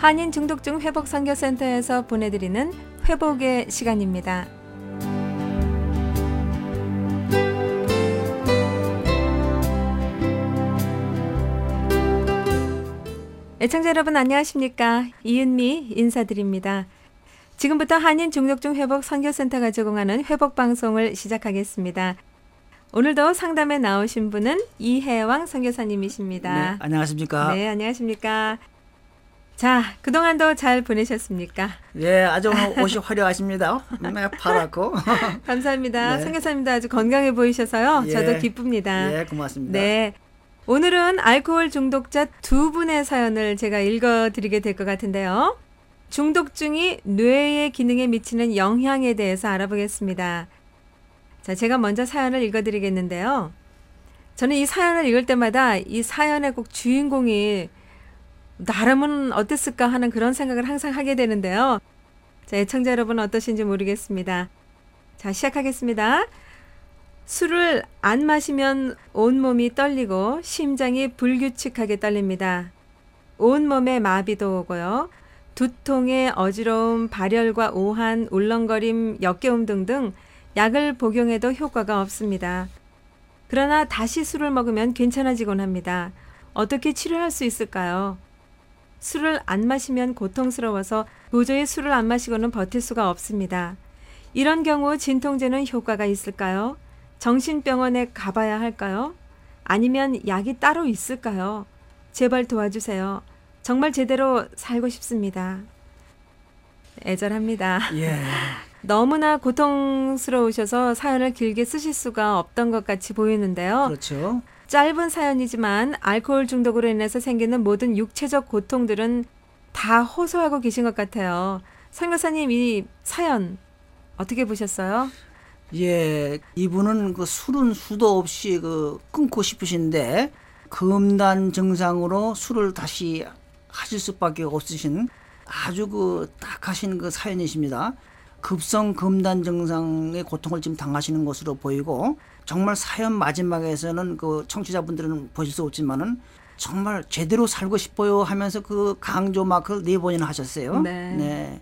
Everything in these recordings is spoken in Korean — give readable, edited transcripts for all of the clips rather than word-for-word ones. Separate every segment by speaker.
Speaker 1: 한인 중독증 회복 선교센터에서 보내드리는 회복의 시간입니다. 애청자 여러분 안녕하십니까? 이은미 인사드립니다. 지금부터 한인 중독증 회복 선교센터가 제공하는 회복 방송을 시작하겠습니다. 오늘도 상담에 나오신 분은 이혜왕 선교사님이십니다.
Speaker 2: 네, 안녕하십니까?
Speaker 1: 네, 안녕하십니까? 자, 그동안도 잘 보내셨습니까?
Speaker 2: 네, 아주 옷이 화려하십니다. 네, 파랗고.
Speaker 1: 감사합니다.
Speaker 2: 네.
Speaker 1: 선교사님도 아주 건강해 보이셔서요.
Speaker 2: 예,
Speaker 1: 저도 기쁩니다.
Speaker 2: 네, 고맙습니다.
Speaker 1: 네. 오늘은 알코올 중독자 두 분의 사연을 제가 읽어드리게 될 것 같은데요. 중독증이 뇌의 기능에 미치는 영향에 대해서 알아보겠습니다. 자, 제가 먼저 사연을 읽어드리겠는데요. 저는 이 사연을 읽을 때마다 이 사연의 꼭 주인공이 나라면 어땠을까 하는 그런 생각을 항상 하게 되는데요. 자, 애청자 여러분 어떠신지 모르겠습니다. 자, 시작하겠습니다. 술을 안 마시면 온몸이 떨리고 심장이 불규칙하게 떨립니다. 온몸에 마비도 오고요. 두통에 어지러움, 발열과 오한, 울렁거림, 역겨움 등등 약을 복용해도 효과가 없습니다. 그러나 다시 술을 먹으면 괜찮아지곤 합니다. 어떻게 치료할 수 있을까요? 술을 안 마시면 고통스러워서 도저히 술을 안 마시고는 버틸 수가 없습니다. 이런 경우 진통제는 효과가 있을까요? 정신병원에 가봐야 할까요? 아니면 약이 따로 있을까요? 제발 도와주세요. 정말 제대로 살고 싶습니다. 애절합니다.
Speaker 2: 예.
Speaker 1: 너무나 고통스러우셔서 사연을 길게 쓰실 수가 없던 것 같이 보이는데요.
Speaker 2: 그렇죠.
Speaker 1: 짧은 사연이지만 알코올 중독으로 인해서 생기는 모든 육체적 고통들은 다 호소하고 계신 것 같아요. 선교사님 이 사연 어떻게 보셨어요?
Speaker 2: 예, 이분은 그 술은 수도 없이 끊고 싶으신데 금단 증상으로 술을 다시 하실 수밖에 없으신 아주 딱하신 사연이십니다. 급성 금단 증상의 고통을 지금 당하시는 것으로 보이고 정말 사연 마지막에서는 청취자분들은 보실 수 없지만은 정말 제대로 살고 싶어요 하면서 강조 마크를 4번이나 하셨어요.
Speaker 1: 네.
Speaker 2: 네.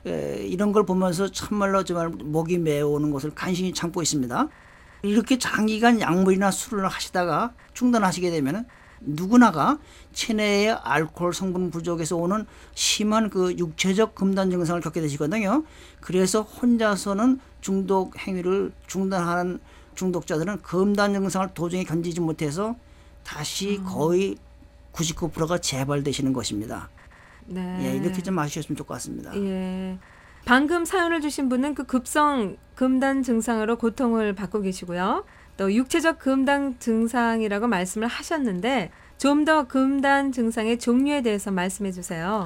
Speaker 2: 이런 걸 보면서 참말로 정말 목이 메어오는 것을 간신히 참고 있습니다. 이렇게 장기간 약물이나 술을 하시다가 중단하시게 되면 누구나가 체내의 알코올 성분 부족에서 오는 심한 육체적 금단 증상을 겪게 되시거든요. 그래서 혼자서는 중독 행위를 중단하는 중독자들은 금단 증상을 도저히 견디지 못해서 다시 거의 99%가 재발되시는 것입니다.
Speaker 1: 네.
Speaker 2: 예, 이렇게 좀 아시셨으면 좋을 것 같습니다.
Speaker 1: 예. 방금 사연을 주신 분은 급성 금단 증상으로 고통을 받고 계시고요. 또 육체적 금단 증상이라고 말씀을 하셨는데 좀 더 금단 증상의 종류에 대해서 말씀해 주세요.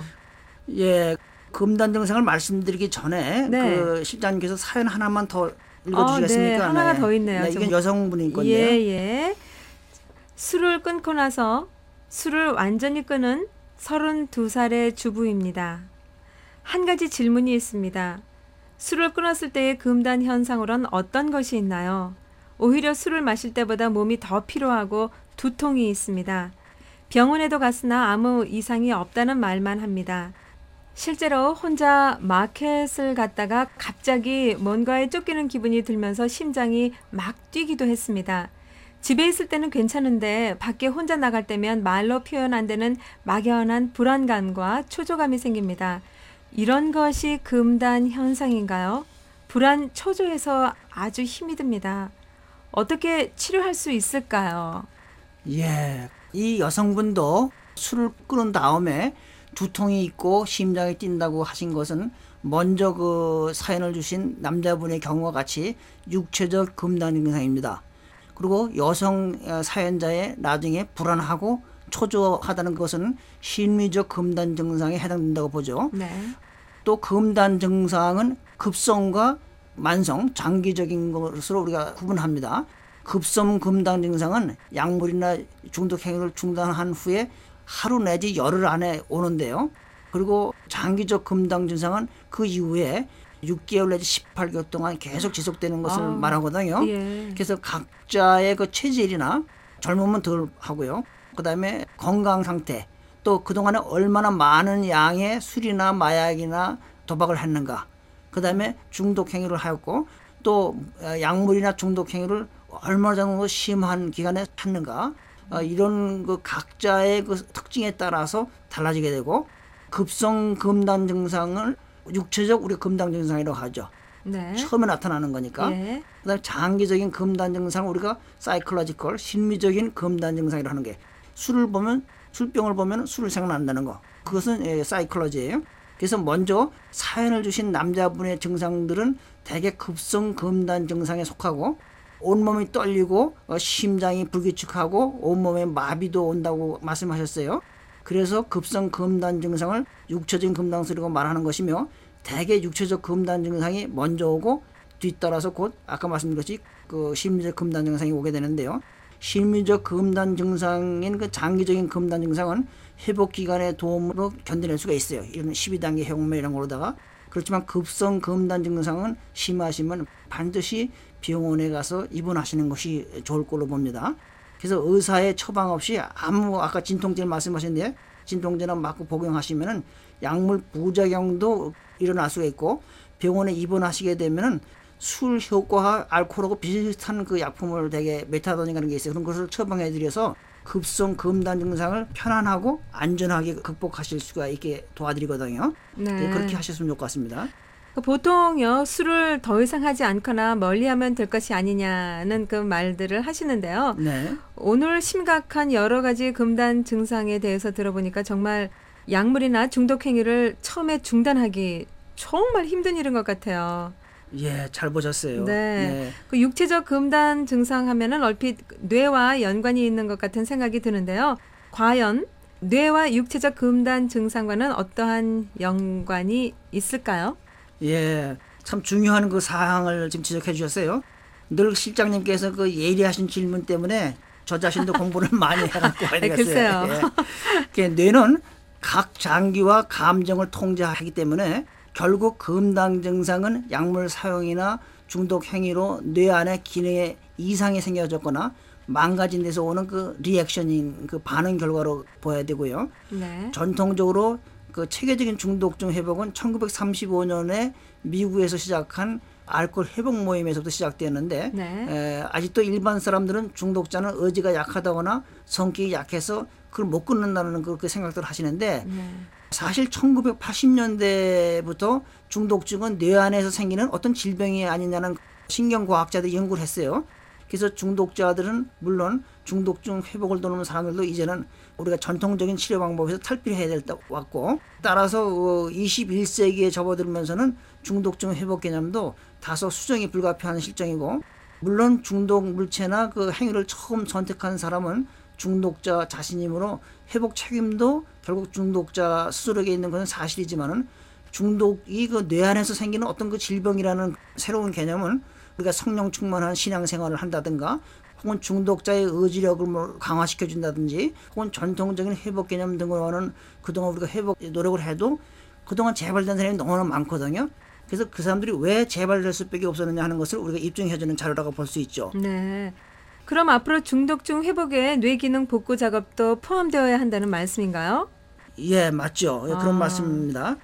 Speaker 2: 예, 금단 증상을 말씀드리기 전에
Speaker 1: 네.
Speaker 2: 실장님께서 사연 하나만 더 읽어주시겠습니까?
Speaker 1: 네, 하나가 더 있네요.
Speaker 2: 네, 이건 여성분인 건데요.
Speaker 1: 예. 술을 끊고 나서 술을 완전히 끊은 32살의 주부입니다. 한 가지 질문이 있습니다. 술을 끊었을 때의 금단 현상으로는 어떤 것이 있나요? 오히려 술을 마실 때보다 몸이 더 피로하고 두통이 있습니다. 병원에도 갔으나 아무 이상이 없다는 말만 합니다. 실제로 혼자 마켓을 갔다가 갑자기 뭔가에 쫓기는 기분이 들면서 심장이 막 뛰기도 했습니다. 집에 있을 때는 괜찮은데 밖에 혼자 나갈 때면 말로 표현 안 되는 막연한 불안감과 초조감이 생깁니다. 이런 것이 금단 현상인가요? 불안, 초조해서 아주 힘이 듭니다. 어떻게 치료할 수 있을까요?
Speaker 2: 예, 이 여성분도 술을 끊은 다음에 두통이 있고 심장이 뛴다고 하신 것은 먼저 사연을 주신 남자분의 경우와 같이 육체적 금단 증상입니다. 그리고 여성 사연자의 나중에 불안하고 초조하다는 것은 심리적 금단 증상에 해당된다고 보죠.
Speaker 1: 네.
Speaker 2: 또 금단 증상은 급성과 만성, 장기적인 것으로 우리가 구분합니다. 급성 금단 증상은 약물이나 중독 행위를 중단한 후에 하루 내지 열흘 안에 오는데요. 그리고 장기적 금단 증상은 그 이후에 6개월 내지 18개월 동안 계속 지속되는 것을 말하거든요.
Speaker 1: 예.
Speaker 2: 그래서 각자의 체질이나 젊으면 덜 하고요. 그다음에 건강 상태, 또 그동안에 얼마나 많은 양의 술이나 마약이나 도박을 했는가. 그 다음에 중독 행위를 하였고 또 약물이나 중독 행위를 얼마 정도 심한 기간에 했는가. 이런 그 각자의 그 특징에 따라서 달라지게 되고 급성 금단 증상을 육체적 우리 금단 증상이라고 하죠.
Speaker 1: 네.
Speaker 2: 처음에 나타나는 거니까.
Speaker 1: 예.
Speaker 2: 그다음에 장기적인 금단 증상을 우리가 사이클로지컬 심리적인 금단 증상이라고 하는 게 술을 보면 술병을 보면 술을 생각난다는 거. 그것은 사이클로지예요. 그래서 먼저 사연을 주신 남자분의 증상들은 대개 급성 금단 증상에 속하고 온몸이 떨리고 심장이 불규칙하고 온몸에 마비도 온다고 말씀하셨어요. 그래서 급성 금단 증상을 육체적인 금단 소리라고 말하는 것이며 대개 육체적 금단 증상이 먼저 오고 뒤따라서 곧 아까 말씀드렸듯이 그 심리적 금단 증상이 오게 되는데요. 심리적 금단 증상인 그 장기적인 금단 증상은 회복 기간의 도움으로 견뎌낼 수가 있어요. 이런 12단계 회복매 이런 거로다가. 그렇지만 급성 금단 증상은 심하시면 반드시 병원에 가서 입원하시는 것이 좋을 걸로 봅니다. 그래서 의사의 처방 없이 아무 아까 진통제를 말씀하셨는데 진통제나 맞고 복용하시면은 약물 부작용도 일어날 수가 있고 병원에 입원하시게 되면은 술 효과와 알코올하고 비슷한 그 약품을 되게 메타돈이라는 게 있어요. 그런 것을 처방해 드려서 급성 금단 증상을 편안하고 안전하게 극복하실 수가 있게 도와드리거든요.
Speaker 1: 네.
Speaker 2: 그렇게 하셨으면 좋을 것 같습니다.
Speaker 1: 보통요, 술을 더 이상 하지 않거나 멀리하면 될 것이 아니냐는 그 말들을 하시는데요.
Speaker 2: 네.
Speaker 1: 오늘 심각한 여러 가지 금단 증상에 대해서 들어보니까 정말 약물이나 중독 행위를 처음에 중단하기 정말 힘든 일인 것 같아요.
Speaker 2: 예, 잘 보셨어요.
Speaker 1: 네. 그 육체적 금단 증상 하면은 얼핏 뇌와 연관이 있는 것 같은 생각이 드는데요. 과연 뇌와 육체적 금단 증상과는 어떠한 연관이 있을까요?
Speaker 2: 예, 참 중요한 그 사항을 지금 지적해 주셨어요. 늘 실장님께서 그 예리하신 질문 때문에 저 자신도 공부를 많이 해갖고 와야 되겠어요.
Speaker 1: 글쎄요.
Speaker 2: 예. 뇌는 각 장기와 감정을 통제하기 때문에 결국 금단 증상은 약물 사용이나 중독 행위로 뇌 안에 기능에 이상이 생겨졌거나 망가진 데서 오는 그 리액션인 그 반응 결과로 보아야 되고요.
Speaker 1: 네.
Speaker 2: 전통적으로 그 체계적인 중독증 회복은 1935년에 미국에서 시작한 알코올 회복 모임에서부터 시작되었는데
Speaker 1: 네.
Speaker 2: 아직도 일반 사람들은 중독자는 의지가 약하다거나 성격이 약해서 그걸 못 끊는다는 그렇게 생각들을 하시는데
Speaker 1: 네.
Speaker 2: 사실 1980년대부터 중독증은 뇌 안에서 생기는 어떤 질병이 아니냐는 신경과학자들이 연구를 했어요. 그래서 중독자들은 물론 중독증 회복을 도는 사람들도 이제는 우리가 전통적인 치료 방법에서 탈피해야 될 때 왔고 따라서 21세기에 접어들면서는 중독증 회복 개념도 다소 수정이 불가피한 실정이고 물론 중독 물체나 그 행위를 처음 선택한 사람은 중독자 자신이므로 회복 책임도 결국 중독자 스스로에게 있는 것은 사실이지만은 중독이 그 뇌 안에서 생기는 어떤 그 질병이라는 새로운 개념은 우리가 성령 충만한 신앙생활을 한다든가 혹은 중독자의 의지력을 강화시켜 준다든지 혹은 전통적인 회복 개념 등으로는 그동안 우리가 회복 노력을 해도 그동안 재발된 사람이 너무나 많거든요. 그래서 그 사람들이 왜 재발될 수밖에 없었느냐 하는 것을 우리가 입증해 주는 자료라고 볼 수 있죠.
Speaker 1: 네. 그럼 앞으로 중독증 회복에 뇌기능 복구 작업도 포함되어야 한다는 말씀인가요?
Speaker 2: 예, 맞죠. 그런 말씀입니다.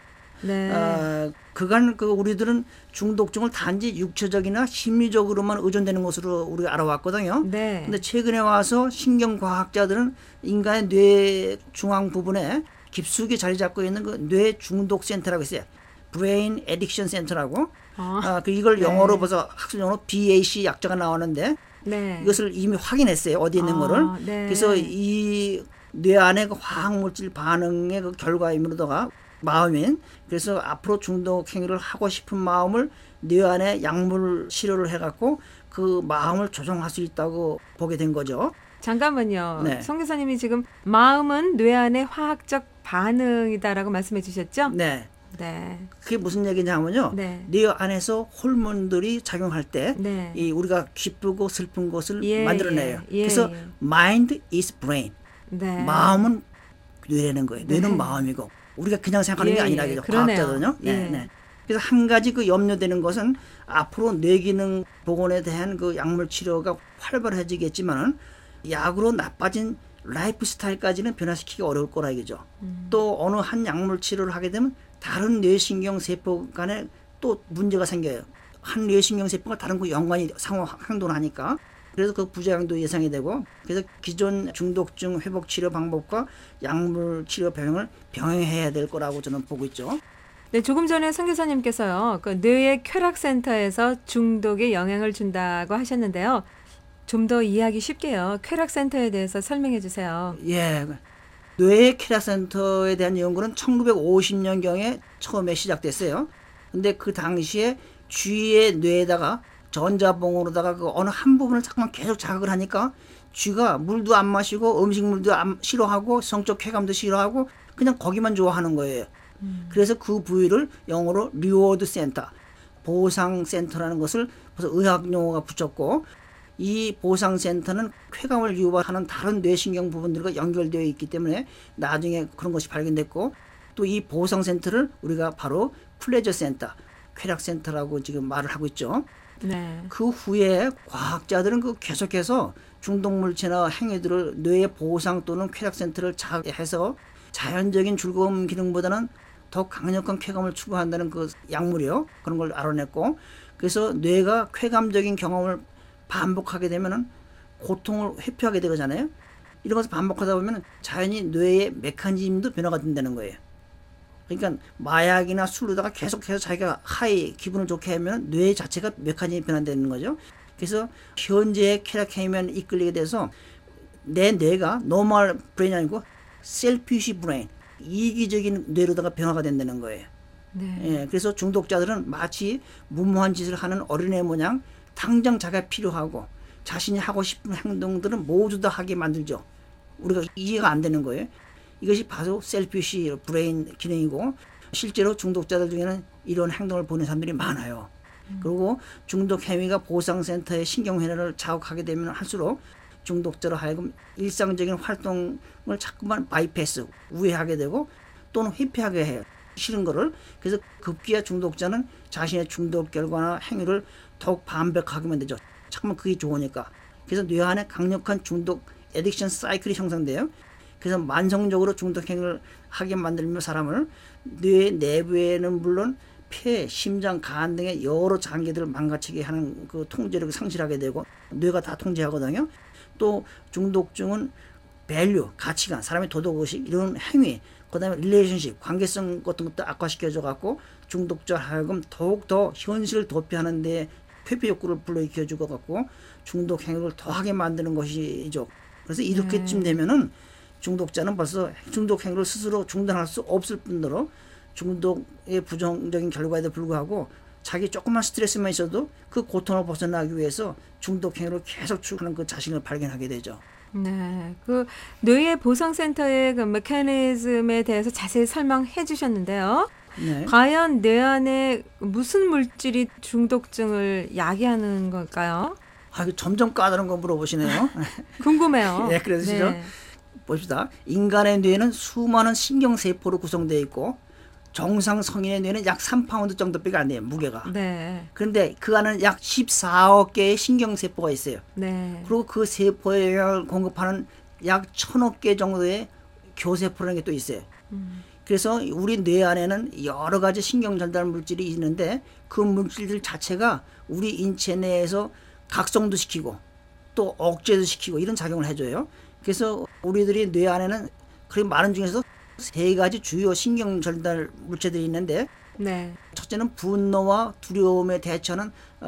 Speaker 1: 네.
Speaker 2: 그간 우리들은 중독증을 단지 육체적이나 심리적으로만 의존되는 것으로 우리가 알아왔거든요.
Speaker 1: 네.
Speaker 2: 근데 최근에 와서 신경과학자들은 인간의 뇌 중앙 부분에 깊숙이 자리 잡고 있는 그 뇌 중독 센터라고 있어요. Brain Addiction Center라고. 이걸 영어로 벌써 학술용어로 BAC 약자가 나오는데
Speaker 1: 네.
Speaker 2: 이것을 이미 확인했어요. 어디 있는 거를.
Speaker 1: 네.
Speaker 2: 그래서 이 뇌 안에 그 화학물질 반응의 그 결과이므로다가 마음인 그래서 앞으로 중독 행위를 하고 싶은 마음을 뇌 안에 약물 치료를 해갖고 그 마음을 조정할 수 있다고 보게 된 거죠.
Speaker 1: 잠깐만요.
Speaker 2: 네.
Speaker 1: 송 교사님이 지금 마음은 뇌 안의 화학적 반응이다라고 말씀해 주셨죠?
Speaker 2: 네.
Speaker 1: 네.
Speaker 2: 그게 무슨 얘기냐면요.
Speaker 1: 네.
Speaker 2: 뇌 안에서 호르몬들이 작용할 때
Speaker 1: 네.
Speaker 2: 이 우리가 기쁘고 슬픈 것을
Speaker 1: 예,
Speaker 2: 만들어내요.
Speaker 1: 예,
Speaker 2: 그래서
Speaker 1: 예.
Speaker 2: mind is brain.
Speaker 1: 네.
Speaker 2: 마음은 뇌라는 거예요. 뇌는
Speaker 1: 네.
Speaker 2: 마음이고 우리가 그냥 생각하는
Speaker 1: 예,
Speaker 2: 게 아니라
Speaker 1: 예,
Speaker 2: 죠
Speaker 1: 그러네요.
Speaker 2: 과학자들은요.
Speaker 1: 예.
Speaker 2: 네. 그래서 한 가지 그 염려되는 것은 앞으로 뇌기능 복원에 대한 그 약물 치료가 활발해지겠지만은 약으로 나빠진 라이프 스타일까지는 변화시키기 어려울 거라 이거죠. 또 어느 한 약물 치료를 하게 되면 다른 뇌신경 세포 간에 또 문제가 생겨요. 한 뇌신경 세포가 다른 거 연관이 상호 행동을 하니까. 그래서 그 부작용도 예상이 되고, 그래서 기존 중독증 회복 치료 방법과 약물 치료 병행을 병행해야 될 거라고 저는 보고 있죠.
Speaker 1: 네, 조금 전에 선교사님께서요, 그 뇌의 쾌락센터에서 중독에 영향을 준다고 하셨는데요. 좀 더 이해하기 쉽게요. 쾌락센터에 대해서 설명해 주세요.
Speaker 2: 예. 뇌의 쾌락센터에 대한 연구는 1950년경에 처음에 시작됐어요. 근데 그 당시에 쥐의 뇌에다가 전자봉으로다가 그 어느 한 부분을 잠깐만 계속 자극을 하니까 쥐가 물도 안 마시고 음식물도 싫어하고 성적 쾌감도 싫어하고 그냥 거기만 좋아하는 거예요. 그래서 그 부위를 영어로 리워드 센터, 보상 센터라는 것을 벌써 의학 용어가 붙였고, 이 보상 센터는 쾌감을 유발하는 다른 뇌신경 부분들과 연결되어 있기 때문에 나중에 그런 것이 발견됐고, 또 이 보상 센터를 우리가 바로 플레저 센터, 쾌락 센터라고 지금 말을 하고 있죠.
Speaker 1: 네.
Speaker 2: 그 후에 과학자들은 그 계속해서 중독물체나 행위들을 뇌의 보상 또는 쾌락 센터를 자극해서 자연적인 즐거움 기능보다는 더 강력한 쾌감을 추구한다는 그 약물이요. 그런 걸 알아냈고, 그래서 뇌가 쾌감적인 경험을 반복하게 되면은 고통을 회피하게 되잖아요. 이런 것을 반복하다 보면 자연히 뇌의 메커니즘도 변화가 된다는 거예요. 그러니까 마약이나 술로다가 계속해서 자기가 하이 기분을 좋게 하면 뇌 자체가 메커니즘이 변화되는 거죠. 그래서 현재의 쾌락 행위만 이끌리게 돼서 내 뇌가 노멀 브레인이 아니고 셀피쉬 브레인, 이기적인 뇌로다가 변화가 된다는 거예요.
Speaker 1: 네.
Speaker 2: 예, 그래서 중독자들은 마치 무모한 짓을 하는 어린애 모양 당장 자기가 필요하고 자신이 하고 싶은 행동들은 모두 다 하게 만들죠. 우리가 이해가 안 되는 거예요. 이것이 바로 셀피쉬 브레인 기능이고, 실제로 중독자들 중에는 이런 행동을 보는 사람들이 많아요. 그리고 중독 행위가 보상센터의 신경회로를 자극하게 되면 할수록 중독자로 하여금 일상적인 활동을 자꾸만 바이패스, 우회하게 되고 또는 회피하게 해요. 싫은 거를. 그래서 급기야 중독자는 자신의 중독 결과나 행위를 더욱 반복하게 만들죠. 자꾸만 그게 좋으니까. 그래서 뇌 안에 강력한 중독 에딕션 사이클이 형성돼요. 그래서 만성적으로 중독 행위를 하게 만들면 사람을 뇌 내부에는 물론 폐, 심장, 간 등의 여러 장기들을 망가지게 하는 그 통제력을 상실하게 되고, 뇌가 다 통제하거든요. 또 중독증은 밸류, 가치관, 사람의 도덕의식, 이런 행위, 그 다음에 릴레이션십, 관계성 같은 것도 악화시켜줘 갖고 중독자 하여금 더욱더 현실을 도피하는 데 회피 욕구를 불러일으켜 줄 것 같고 중독 행위를 더하게 만드는 것이죠. 그래서 이렇게쯤 되면은 중독자는 벌써 중독 행위를 스스로 중단할 수 없을 뿐더러 중독의 부정적인 결과에도 불구하고 자기 조금만 스트레스만 있어도 그 고통을 벗어나기 위해서 중독 행위를 계속 추구하는 그 자신을 발견하게 되죠.
Speaker 1: 네, 그 뇌의 보상센터의 그 메커니즘에 대해서 자세히 설명해 주셨는데요.
Speaker 2: 네.
Speaker 1: 과연 뇌 안에 무슨 물질이 중독증을 야기하는 걸까요?
Speaker 2: 아, 점점 까다로운 거 물어보시네요.
Speaker 1: 궁금해요.
Speaker 2: 네, 그러시죠.
Speaker 1: 네.
Speaker 2: 봅시다. 인간의 뇌는 수많은 신경세포로 구성되어 있고 정상 성인의 뇌는 약 3파운드 정도밖에 안 돼요, 무게가.
Speaker 1: 네.
Speaker 2: 그런데 그 안에는 약 14억 개의 신경세포가 있어요.
Speaker 1: 네.
Speaker 2: 그리고 그 세포에 영향을 공급하는 약 1000억 개 정도의 교세포라는 게 또 있어요. 그래서 우리 뇌 안에는 여러 가지 신경 전달 물질이 있는데 그 물질들 자체가 우리 인체 내에서 각성도 시키고 또 억제도 시키고 이런 작용을 해줘요. 그래서 우리들이 뇌 안에는 그렇게 많은 중에서 세 가지 주요 신경 전달 물질들이 있는데,
Speaker 1: 네.
Speaker 2: 첫째는 분노와 두려움에 대처하는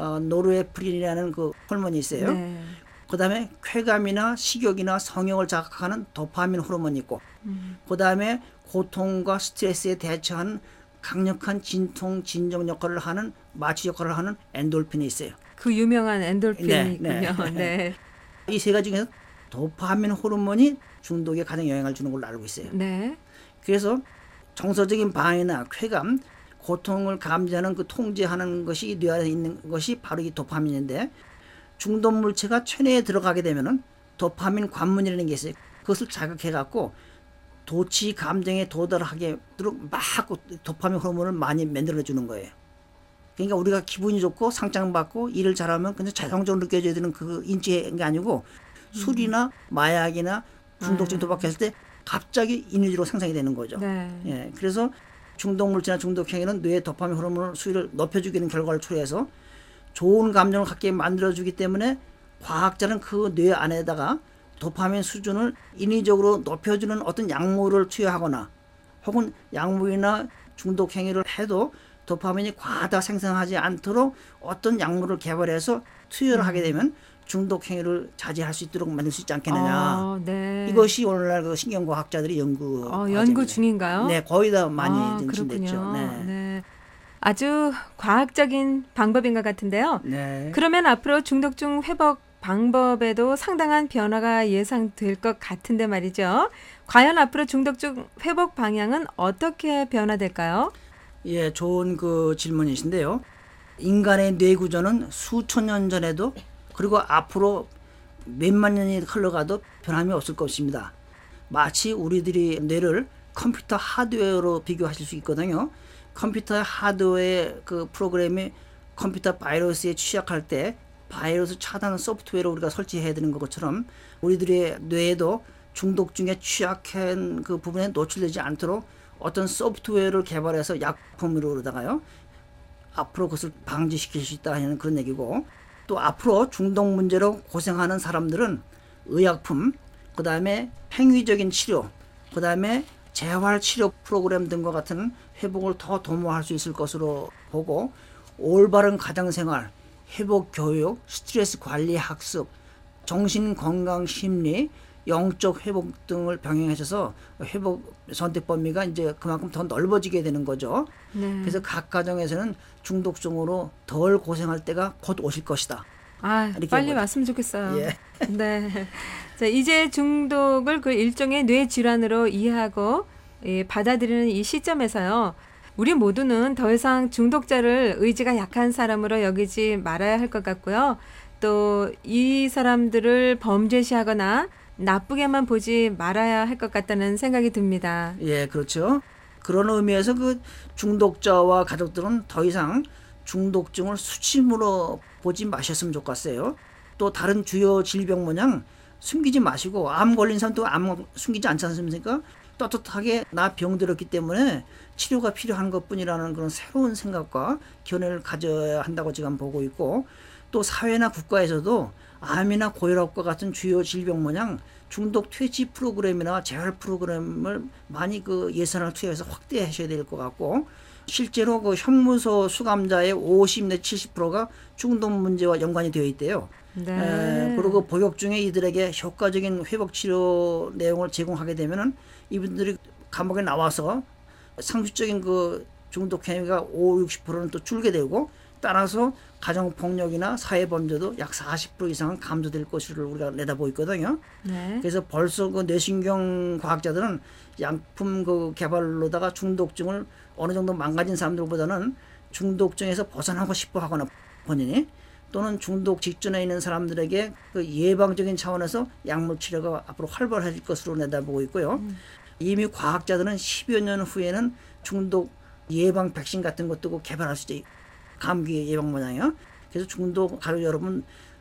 Speaker 2: 노르에프린이라는 그 호르몬이 있어요.
Speaker 1: 네.
Speaker 2: 그다음에 쾌감이나 식욕이나 성욕을 자극하는 도파민 호르몬이 있고, 그다음에 고통과 스트레스에 대처하는 강력한 진통 진정 역할을 하는 마취 역할을 하는 엔돌핀이 있어요.
Speaker 1: 그 유명한 엔돌핀이군요.
Speaker 2: 네,
Speaker 1: 네.
Speaker 2: 이 세 가지 중에서 도파민 호르몬이 중독에 가장 영향을 주는 걸로 알고 있어요.
Speaker 1: 네.
Speaker 2: 그래서 정서적인 방해나 쾌감, 고통을 감지하는 그 통제하는 것이 뇌 안에 있는 것이 바로 이 도파민인데, 중독 물체가 체내에 들어가게 되면은 도파민 관문이라는 게 있어요. 그것을 자극해 갖고 도취 감정에 도달하게 막 도파민 호르몬을 많이 만들어 주는 거예요. 그러니까 우리가 기분이 좋고 상장받고 일을 잘하면 그냥 자동적으로 느껴져야 되는 그 인지가 아니고 술이나 마약이나 중독증 도박했을 때 갑자기 인위적으로 생성이 되는 거죠.
Speaker 1: 네.
Speaker 2: 예, 그래서 중독 물질이나 중독 행위는 뇌의 도파민 호르몬 수위를 높여주기는 결과를 초래해서 좋은 감정을 갖게 만들어주기 때문에 과학자는 그 뇌 안에다가 도파민 수준을 인위적으로 높여주는 어떤 약물을 투여하거나 혹은 약물이나 중독 행위를 해도 도파민이 과다 생성하지 않도록 어떤 약물을 개발해서 투여를 하게 되면 중독 행위를 자제할 수 있도록 만들 수 있지 않겠느냐.
Speaker 1: 네.
Speaker 2: 이것이 오늘날 그 신경과학자들이 연구
Speaker 1: 연구 중인가요?
Speaker 2: 네, 거의 다 많이 진행됐죠.
Speaker 1: 그렇군요.
Speaker 2: 네.
Speaker 1: 네. 아주 과학적인 방법인 것 같은데요.
Speaker 2: 네.
Speaker 1: 그러면 앞으로 중독증 회복 방법에도 상당한 변화가 예상될 것 같은데 말이죠. 과연 앞으로 중독증 회복 방향은 어떻게 변화될까요?
Speaker 2: 예, 좋은 그 질문이신데요. 인간의 뇌 구조는 수천 년 전에도 그리고 앞으로 몇만 년이 흘러가도 변함이 없을 것입니다. 마치 우리들이 뇌를 컴퓨터 하드웨어로 비교하실 수 있거든요. 컴퓨터 하드웨어 그 프로그램이 컴퓨터 바이러스에 취약할 때 바이러스 차단 소프트웨어를 우리가 설치해야 되는 것처럼 우리들의 뇌에도 중독증에 취약한 그 부분에 노출되지 않도록 어떤 소프트웨어를 개발해서 약품으로다가요 앞으로 그것을 방지시킬 수 있다 하는 그런 얘기고, 또 앞으로 중독 문제로 고생하는 사람들은 의약품, 그 다음에 행위적인 치료, 그 다음에 재활치료 프로그램 등과 같은 회복을 더 도모할 수 있을 것으로 보고, 올바른 가정생활, 회복 교육, 스트레스 관리 학습, 정신건강 심리, 영적 회복 등을 병행하셔서 회복 선택 범위가 이제 그만큼 더 넓어지게 되는 거죠.
Speaker 1: 네.
Speaker 2: 그래서 각 가정에서는 중독증으로 덜 고생할 때가 곧 오실 것이다.
Speaker 1: 빨리 왔으면 좋겠어요.
Speaker 2: 예.
Speaker 1: 네. 자, 이제 중독을 그 일종의 뇌 질환으로 이해하고 받아들이는 이 시점에서요. 우리 모두는 더 이상 중독자를 의지가 약한 사람으로 여기지 말아야 할 것 같고요. 또 이 사람들을 범죄시하거나 나쁘게만 보지 말아야 할 것 같다는 생각이 듭니다.
Speaker 2: 예, 그렇죠. 그런 의미에서 그 중독자와 가족들은 더 이상 중독증을 수치물로 보지 마셨으면 좋겠어요. 또 다른 주요 질병 모양 숨기지 마시고, 암 걸린 사람도 암 숨기지 않지 않습니까? 떳떳하게 나 병들었기 때문에 치료가 필요한 것뿐이라는 그런 새로운 생각과 견해를 가져야 한다고 지금 보고 있고, 또 사회나 국가에서도 암이나 고혈압과 같은 주요 질병 모양 중독 퇴치 프로그램이나 재활 프로그램을 많이 그 예산을 투여해서 확대하셔야 될 것 같고, 실제로 그 형무소 수감자의 50 내 70%가 중독 문제와 연관이 되어 있대요.
Speaker 1: 네.
Speaker 2: 그리고 복역 중에 이들에게 효과적인 회복 치료 내용을 제공하게 되면은 이분들이 감옥에 나와서 상습적인 그 중독 행위가 50~60%는 또 줄게 되고, 따라서 가정폭력이나 사회범죄도 약 40% 이상은 감소될 것을 우리가 내다보고 있거든요.
Speaker 1: 네.
Speaker 2: 그래서 벌써 그 뇌신경 과학자들은 약품 그 개발로다가 중독증을 어느 정도 망가진 사람들보다는 중독증에서 벗어나고 싶어 하거나 본인이, 또는 중독 직전에 있는 사람들에게 그 예방적인 차원에서 약물 치료가 앞으로 활발해질 것으로 내다보고 있고요. 이미 과학자들은 10여 년 후에는 중독 예방 백신 같은 것도 개발할 수 있죠. 감기 예방 모양이요. 그래서 중독 가족 여러분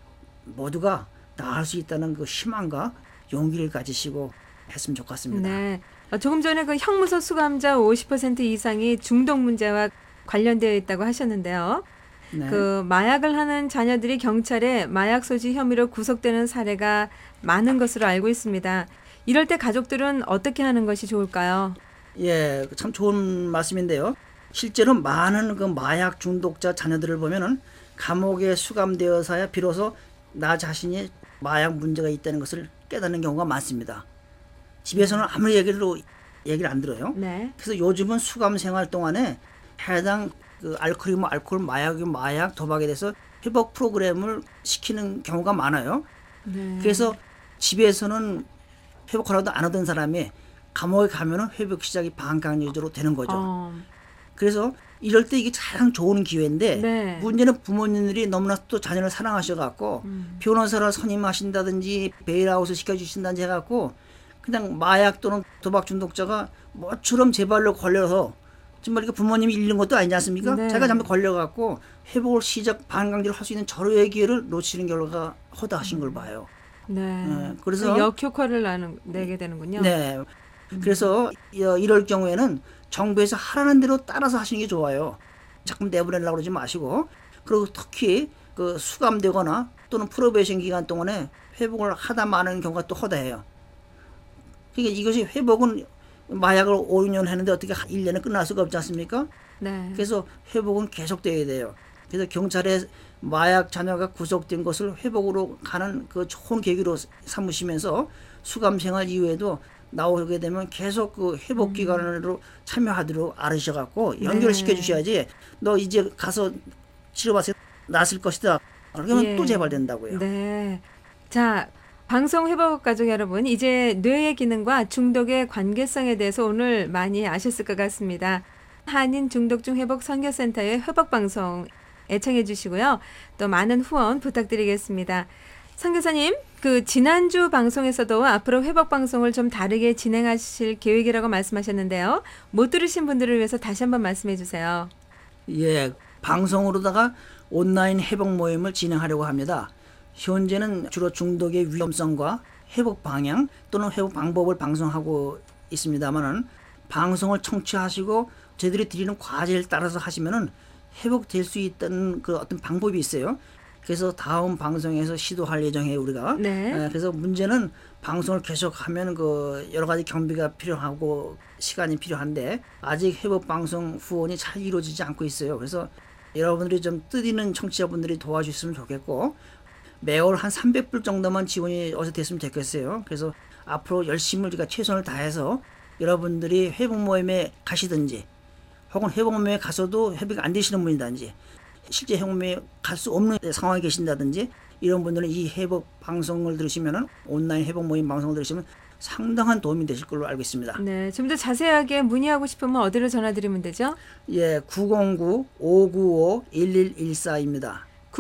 Speaker 2: 모두가 나을 수 있다는 그 희망과 용기를 가지시고 했으면 좋겠습니다.
Speaker 1: 네. 조금 전에 그 형무소 수감자 50% 이상이 중독 문제와 관련되어 있다고 하셨는데요.
Speaker 2: 네.
Speaker 1: 그 마약을 하는 자녀들이 경찰에 마약 소지 혐의로 구속되는 사례가 많은 것으로 알고 있습니다. 이럴 때 가족들은 어떻게 하는 것이 좋을까요?
Speaker 2: 예, 참 좋은 말씀인데요. 실제로 많은 그 마약 중독자 자녀들을 보면은 감옥에 수감되어서야 비로소 나 자신이 마약 문제가 있다는 것을 깨닫는 경우가 많습니다. 집에서는 아무리 얘기를 안 들어요.
Speaker 1: 네.
Speaker 2: 그래서 요즘은 수감 생활 동안에 해당 그 알코올이면 알코올, 마약이면 마약, 도박에 대해서 회복 프로그램을 시키는 경우가 많아요.
Speaker 1: 네.
Speaker 2: 그래서 집에서는 회복하라도 안 하던 사람이 감옥에 가면은 회복 시작이 반강제로 되는 거죠. 그래서 이럴 때 이게 가장 좋은 기회인데,
Speaker 1: 네.
Speaker 2: 문제는 부모님들이 너무나 또 자녀를 사랑하셔갖고 변호사를 선임하신다든지 베일아웃을 시켜주신다든지 해갖고 그냥 마약 또는 도박 중독자가 뭐처럼 제 발로 걸려서 정말 이거 부모님이 잃는 것도 아니지 않습니까?
Speaker 1: 네.
Speaker 2: 제가 잘못 걸려갖고 회복을 시작 반강제로 할 수 있는 절호의 기회를 놓치는 결과가 허다하신 걸 봐요.
Speaker 1: 네.
Speaker 2: 그래서
Speaker 1: 역효과를 내게 되는군요.
Speaker 2: 네. 그래서 이럴 경우에는 정부에서 하라는 대로 따라서 하시는 게 좋아요. 자꾸 내보내려고 그러지 마시고. 그리고 특히 그 수감되거나 또는 프로베이션 기간 동안에 회복을 하다 마는 경우가 또 허다해요. 그러니까 이것이 회복은 마약을 5, 6년 했는데 어떻게 1년에 끝날 수가 없지 않습니까?
Speaker 1: 네.
Speaker 2: 그래서 회복은 계속돼야 돼요. 그래서 경찰에 마약 자녀가 구속된 것을 회복으로 가는 그 좋은 계기로 삼으시면서 수감 생활 이후에도 나오게 되면 계속 그 회복 기간으로 참여하도록 알으셔갖고 연결시켜 주셔야지 너 이제 가서 치료받아서 낫을 것이다. 그러면 또 재발된다고요.
Speaker 1: 네. 자, 방송 회복 가족 여러분, 이제 뇌의 기능과 중독의 관계성에 대해서 오늘 많이 아셨을 것 같습니다. 한인 중독중 회복 선교센터의 회복 방송 애청해 주시고요. 또 많은 후원 부탁드리겠습니다. 선교사님, 그 지난주 방송에서도 앞으로 회복 방송을 좀 다르게 진행하실 계획이라고 말씀하셨는데요. 못 들으신 분들을 위해서 다시 한번 말씀해 주세요.
Speaker 2: 예, 방송으로다가 온라인 회복 모임을 진행하려고 합니다. 현재는 주로 중독의 위험성과 회복 방향 또는 회복 방법을 방송하고 있습니다만은 방송을 청취하시고 저희들이 드리는 과제를 따라서 하시면은 회복될 수 있다는 그 어떤 방법이 있어요. 그래서 다음 방송에서 시도할 예정이에요, 우리가.
Speaker 1: 네.
Speaker 2: 그래서 문제는 방송을 계속하면 그 여러 가지 경비가 필요하고 시간이 필요한데 아직 회복 방송 후원이 잘 이루어지지 않고 있어요. 그래서 여러분들이 좀 뜻있는 청취자분들이 도와주셨으면 좋겠고 매월 한 300불 정도만 지원이 어서 됐으면 좋겠어요. 그래서 앞으로 열심히 우리가 최선을 다해서 여러분들이 회복 모임에 가시든지 혹은 회복 모임에 가서도 회복이 안 되시는 분이든지 실제 회복 모임에 갈 수 없는 상황에 계신다든지 이런 분들은 이 회복 방송을 들으시면은 온라인 회복 모임 방송을 들으시면 상당한 도움이 되실 걸로 알고 있습니다.
Speaker 1: 네, 좀 더 자세하게 문의하고 싶으면 어디로 전화드리면 되죠?
Speaker 2: 예, 909-595-1114입니다.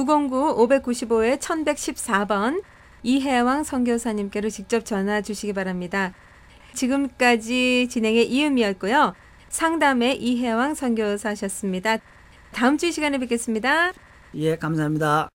Speaker 1: 909-595-1114번 이혜왕 선교사님께로 직접 전화 주시기 바랍니다. 지금까지 진행의 이은미였고요. 상담의 이혜왕 선교사셨습니다. 다음 주 이 시간에 뵙겠습니다.
Speaker 2: 예, 감사합니다.